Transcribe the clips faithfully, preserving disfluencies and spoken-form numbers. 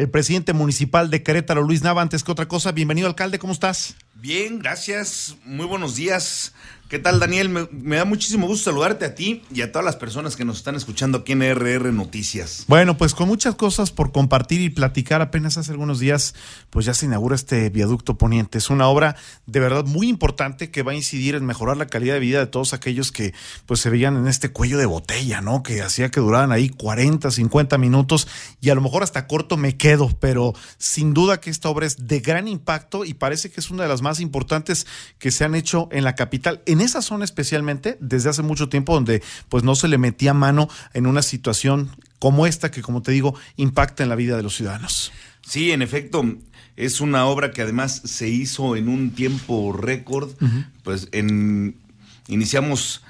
el presidente municipal de Querétaro, Luis Nava. Antes que otra cosa, bienvenido, alcalde, ¿cómo estás? Bien, gracias, muy buenos días. ¿Qué tal, Daniel? Me, me da muchísimo gusto saludarte a ti y a todas las personas que nos están escuchando aquí en R R Noticias. Bueno, pues con muchas cosas por compartir y platicar. Apenas hace algunos días, pues ya se inaugura este viaducto poniente. Es una obra de verdad muy importante que va a incidir en mejorar la calidad de vida de todos aquellos que pues se veían en este cuello de botella, ¿no? Que hacía que duraran ahí cuarenta, cincuenta minutos y a lo mejor hasta corto me quedo, pero sin duda que esta obra es de gran impacto y parece que es una de las más importantes que se han hecho en la capital. En esa zona especialmente, desde hace mucho tiempo, donde pues no se le metía mano en una situación como esta, que como te digo, impacta en la vida de los ciudadanos. Sí, en efecto, es una obra que además se hizo en un tiempo récord. Uh-huh. Pues en iniciamos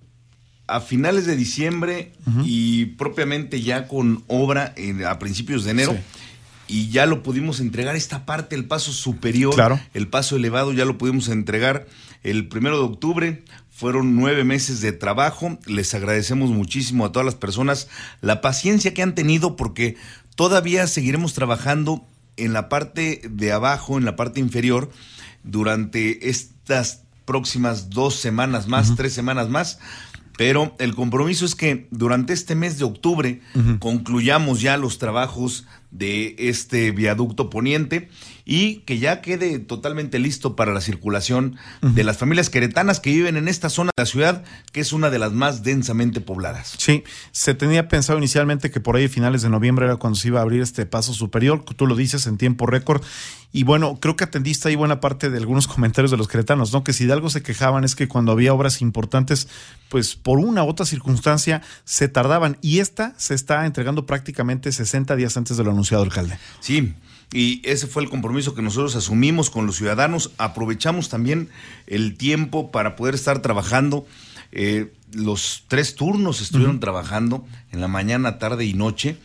a finales de diciembre uh-huh. y propiamente ya con obra en, a principios de enero. Sí. Y ya lo pudimos entregar, esta parte, el paso superior, claro. El paso elevado, ya lo pudimos entregar el primero de octubre. Fueron nueve meses de trabajo. Les agradecemos muchísimo a todas las personas la paciencia que han tenido, porque todavía seguiremos trabajando en la parte de abajo, en la parte inferior, durante estas próximas dos semanas más, uh-huh. tres semanas más. Pero el compromiso es que durante este mes de octubre uh-huh. concluyamos ya los trabajos de este viaducto poniente y que ya quede totalmente listo para la circulación uh-huh. de las familias queretanas que viven en esta zona de la ciudad, que es una de las más densamente pobladas. Sí, se tenía pensado inicialmente que por ahí a finales de noviembre era cuando se iba a abrir este paso superior, tú lo dices, en tiempo récord. Y bueno, creo que atendiste ahí buena parte de algunos comentarios de los queretanos, ¿no? Que si de algo se quejaban es que cuando había obras importantes, pues por una u otra circunstancia se tardaban. Y esta se está entregando prácticamente sesenta días antes de lo anunciado, alcalde. Sí, y ese fue el compromiso que nosotros asumimos con los ciudadanos. Aprovechamos también el tiempo para poder estar trabajando. Eh, los tres turnos estuvieron uh-huh. trabajando en la mañana, tarde y noche.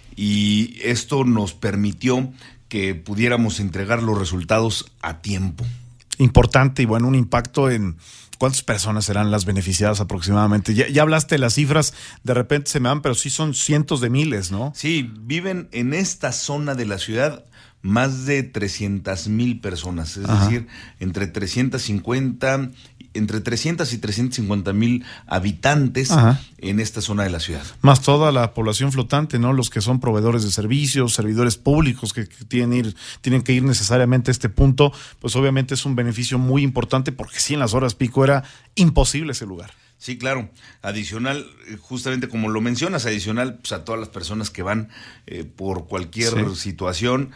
Y esto nos permitió que pudiéramos entregar los resultados a tiempo. Importante y bueno, un impacto en ¿cuántas personas serán las beneficiadas aproximadamente? Ya, ya hablaste de las cifras, de repente se me van, pero sí son cientos de miles, ¿no? Sí, viven en esta zona de la ciudad más de trescientas mil personas, es Ajá. decir, entre trescientos cincuenta, entre trescientos y trescientos cincuenta mil habitantes Ajá. en esta zona de la ciudad. Más toda la población flotante, ¿no? Los que son proveedores de servicios, servidores públicos que, que tienen, ir, tienen que ir necesariamente a este punto, pues obviamente es un beneficio muy importante, porque sí, en las horas pico era imposible ese lugar. Sí, claro. Adicional, justamente como lo mencionas, adicional pues, a todas las personas que van eh, por cualquier sí. situación,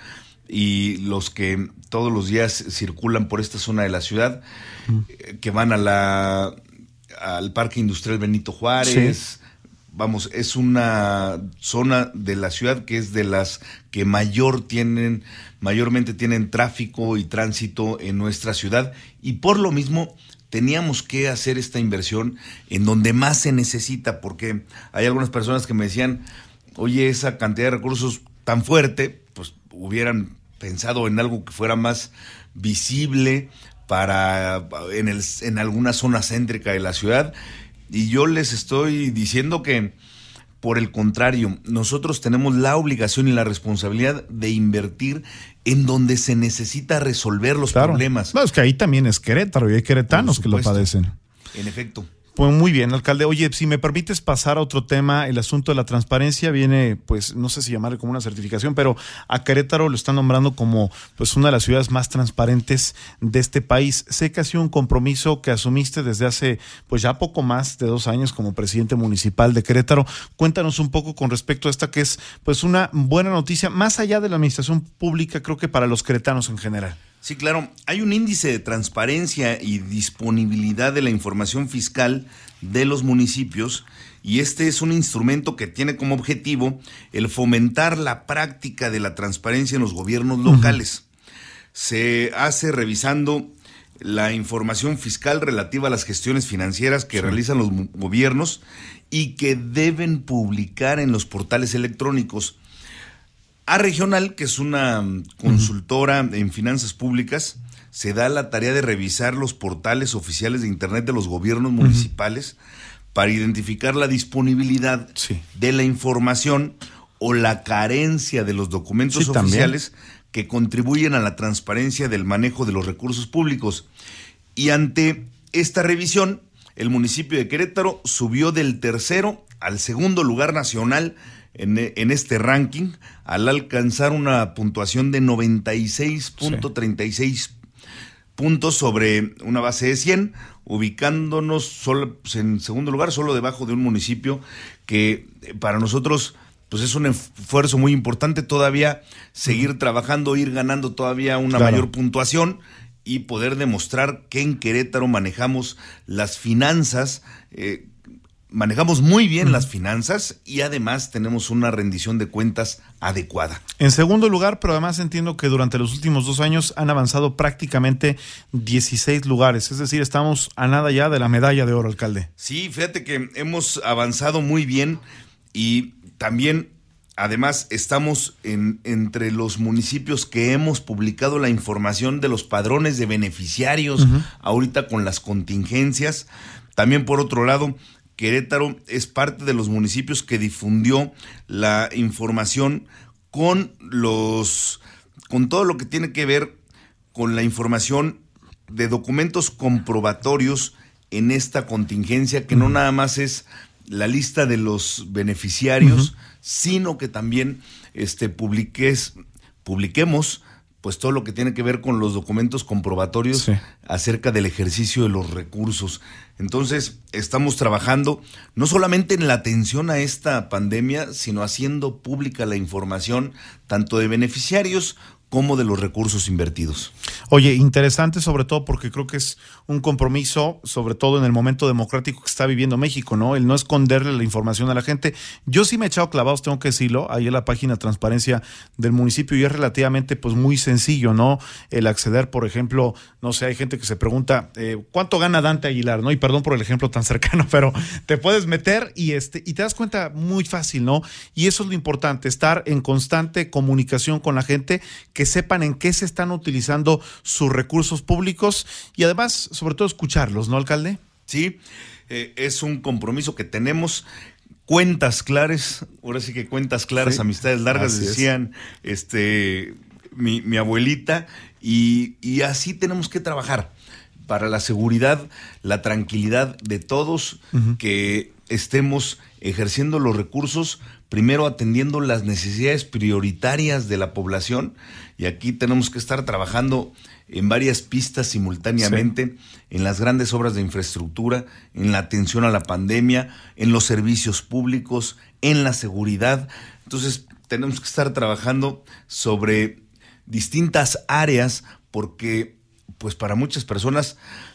y los que todos los días circulan por esta zona de la ciudad, mm. que van a la al Parque Industrial Benito Juárez. Sí. Vamos, es una zona de la ciudad que es de las que mayor tienen, mayormente tienen tráfico y tránsito en nuestra ciudad, y por lo mismo teníamos que hacer esta inversión en donde más se necesita, porque hay algunas personas que me decían, oye, esa cantidad de recursos tan fuerte, pues hubieran pensado en algo que fuera más visible para en, el, en alguna zona céntrica de la ciudad, y yo les estoy diciendo que por el contrario, nosotros tenemos la obligación y la responsabilidad de invertir en donde se necesita resolver los claro. problemas. No, es que ahí también es Querétaro y hay queretanos que lo padecen. En efecto. Pues muy bien, alcalde. Oye, si me permites pasar a otro tema, el asunto de la transparencia viene, pues, no sé si llamarle como una certificación, pero a Querétaro lo están nombrando como, pues, una de las ciudades más transparentes de este país. Sé que ha sido un compromiso que asumiste desde hace, pues, ya poco más de dos años como presidente municipal de Querétaro. Cuéntanos un poco con respecto a esta que es, pues, una buena noticia, más allá de la administración pública, creo que para los queretanos en general. Sí, claro. Hay un índice de transparencia y disponibilidad de la información fiscal de los municipios, y este es un instrumento que tiene como objetivo el fomentar la práctica de la transparencia en los gobiernos locales. Uh-huh. Se hace revisando la información fiscal relativa a las gestiones financieras que sí. realizan los gobiernos y que deben publicar en los portales electrónicos. A Regional, que es una consultora uh-huh. en finanzas públicas, se da la tarea de revisar los portales oficiales de Internet de los gobiernos uh-huh. municipales para identificar la disponibilidad sí. de la información o la carencia de los documentos sí, oficiales también. que contribuyen a la transparencia del manejo de los recursos públicos. Y ante esta revisión, el municipio de Querétaro subió del tercero al segundo lugar nacional en, en este ranking, al alcanzar una puntuación de noventa y seis punto treinta y seis sí. puntos sobre una base de cien, ubicándonos solo, en segundo lugar, solo debajo de un municipio que para nosotros pues es un esfuerzo muy importante todavía seguir trabajando, ir ganando todavía una claro. mayor puntuación y poder demostrar que en Querétaro manejamos las finanzas, eh, manejamos muy bien uh-huh. las finanzas y además tenemos una rendición de cuentas adecuada. En segundo lugar, pero además entiendo que durante los últimos dos años han avanzado prácticamente dieciséis lugares, es decir, estamos a nada ya de la medalla de oro, alcalde. Sí, fíjate que hemos avanzado muy bien y también, además, estamos en, entre los municipios que hemos publicado la información de los padrones de beneficiarios, uh-huh. ahorita con las contingencias. También, por otro lado, Querétaro es parte de los municipios que difundió la información con los, con todo lo que tiene que ver con la información de documentos comprobatorios en esta contingencia, que uh-huh. no nada más es la lista de los beneficiarios, uh-huh. sino que también este, publiques, publiquemos pues todo lo que tiene que ver con los documentos comprobatorios sí. acerca del ejercicio de los recursos. Entonces, estamos trabajando no solamente en la atención a esta pandemia, sino haciendo pública la información tanto de beneficiarios como de los recursos invertidos. Oye, interesante sobre todo porque creo que es un compromiso, sobre todo en el momento democrático que está viviendo México, ¿no? El no esconderle la información a la gente. Yo sí me he echado clavados, tengo que decirlo, ahí en la página de transparencia del municipio y es relativamente pues muy sencillo, ¿no? El acceder, por ejemplo, no sé, hay gente que se pregunta, eh, ¿cuánto gana Dante Aguilar, no? Y perdón por el ejemplo tan cercano, pero te puedes meter y, este, y te das cuenta muy fácil, ¿no? Y eso es lo importante, estar en constante comunicación con la gente, que sepan en qué se están utilizando sus recursos públicos y además, sobre todo, escucharlos, ¿no, alcalde? Sí, eh, es un compromiso que tenemos. Cuentas claras, ahora sí que cuentas claras, sí. amistades largas, así decían es. este mi, mi abuelita, y, y así tenemos que trabajar para la seguridad, la tranquilidad de todos, uh-huh. que estemos ejerciendo los recursos, primero atendiendo las necesidades prioritarias de la población, y aquí tenemos que estar trabajando en varias pistas simultáneamente, sí. en las grandes obras de infraestructura, en la atención a la pandemia, en los servicios públicos, en la seguridad. Entonces tenemos que estar trabajando sobre distintas áreas porque pues para muchas personas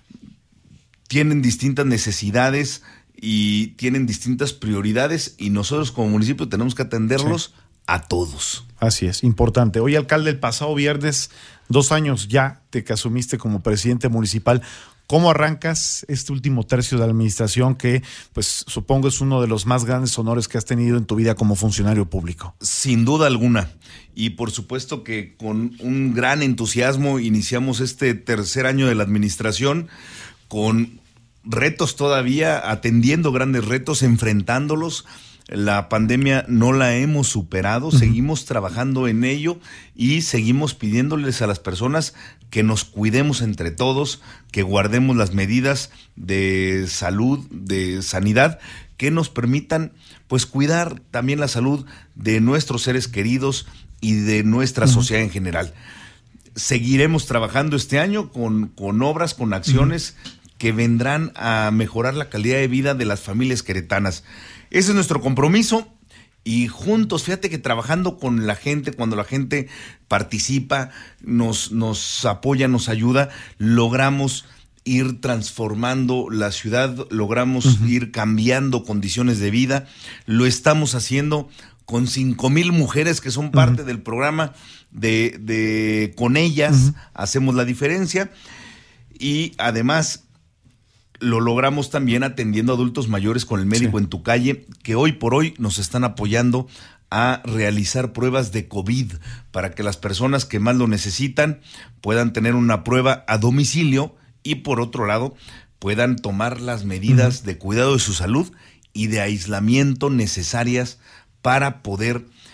tienen distintas necesidades y tienen distintas prioridades y nosotros como municipio tenemos que atenderlos sí. a todos. Así es, importante. Oye, alcalde, el pasado viernes, dos años ya de que asumiste como presidente municipal, ¿cómo arrancas este último tercio de la administración que, pues, supongo es uno de los más grandes honores que has tenido en tu vida como funcionario público? Sin duda alguna. Y por supuesto que con un gran entusiasmo iniciamos este tercer año de la administración con retos todavía, atendiendo grandes retos, enfrentándolos. La pandemia no la hemos superado, uh-huh. seguimos trabajando en ello y seguimos pidiéndoles a las personas que nos cuidemos entre todos, que guardemos las medidas de salud, de sanidad, que nos permitan pues cuidar también la salud de nuestros seres queridos y de nuestra uh-huh. sociedad en general. Seguiremos trabajando este año con, con obras, con acciones uh-huh. que vendrán a mejorar la calidad de vida de las familias queretanas. Ese es nuestro compromiso y juntos, fíjate que trabajando con la gente, cuando la gente participa, nos, nos apoya, nos ayuda, logramos ir transformando la ciudad, logramos uh-huh. ir cambiando condiciones de vida. Lo estamos haciendo con cinco mil mujeres que son parte uh-huh. del programa de, de Con Ellas, uh-huh. hacemos la diferencia y además lo logramos también atendiendo a adultos mayores con el médico sí. en tu calle, que hoy por hoy nos están apoyando a realizar pruebas de COVID para que las personas que más lo necesitan puedan tener una prueba a domicilio y por otro lado puedan tomar las medidas uh-huh. de cuidado de su salud y de aislamiento necesarias para poder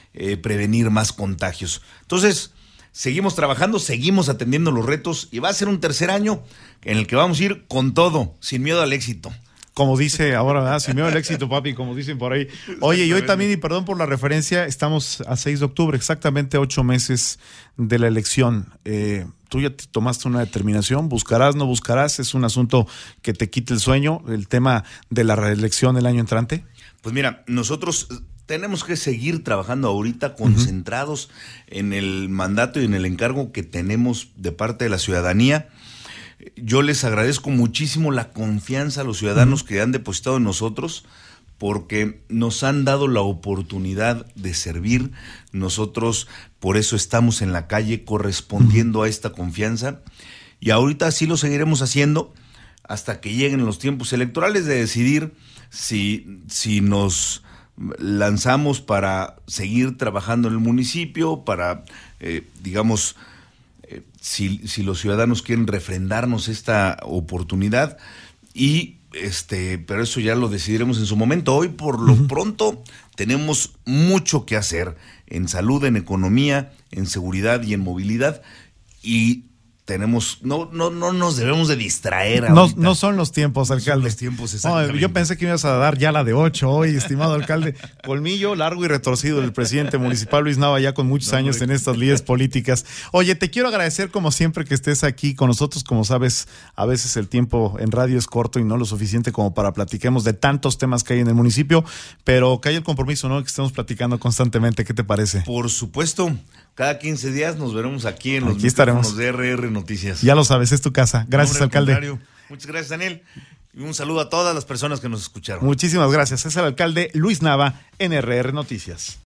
eh, prevenir más contagios. Entonces, seguimos trabajando, seguimos atendiendo los retos y va a ser un tercer año en el que vamos a ir con todo, sin miedo al éxito. Como dice ahora, ¿verdad? Sin miedo al éxito, papi, como dicen por ahí. Oye, y hoy también, y perdón por la referencia, estamos a seis de octubre, exactamente ocho meses de la elección. Eh, tú ya te tomaste una determinación, buscarás, no buscarás, es un asunto que te quite el sueño, el tema de la reelección el año entrante. Pues mira, nosotros tenemos que seguir trabajando ahorita concentrados uh-huh. en el mandato y en el encargo que tenemos de parte de la ciudadanía. Yo les agradezco muchísimo la confianza a los ciudadanos uh-huh. que han depositado en nosotros, porque nos han dado la oportunidad de servir. Nosotros por eso estamos en la calle correspondiendo uh-huh. a esta confianza, y ahorita así lo seguiremos haciendo hasta que lleguen los tiempos electorales de decidir si, si nos lanzamos para seguir trabajando en el municipio, para, eh, digamos, eh, si, si los ciudadanos quieren refrendarnos esta oportunidad, y este, pero eso ya lo decidiremos en su momento. Hoy, por lo uh-huh. pronto, tenemos mucho que hacer en salud, en economía, en seguridad y en movilidad, y tenemos, no, no, no nos debemos de distraer. No, no son los tiempos, alcalde. No son los tiempos, no, yo pensé que me ibas a dar ya la de ocho hoy, estimado alcalde. Colmillo largo y retorcido del presidente municipal Luis Nava, ya con muchos no, años hombre. en estas lides políticas. Oye, te quiero agradecer como siempre que estés aquí con nosotros. Como sabes, a veces el tiempo en radio es corto y no lo suficiente como para platiquemos de tantos temas que hay en el municipio, pero que haya el compromiso, ¿no?, que estemos platicando constantemente. ¿Qué te parece? Por supuesto. Cada quince días nos veremos aquí en los aquí estaremos de R R Noticias. Ya lo sabes, es tu casa. Gracias, no, alcalde. Contrario. Muchas gracias, Daniel. Y un saludo a todas las personas que nos escucharon. Muchísimas gracias. Es el alcalde Luis Nava en R R Noticias.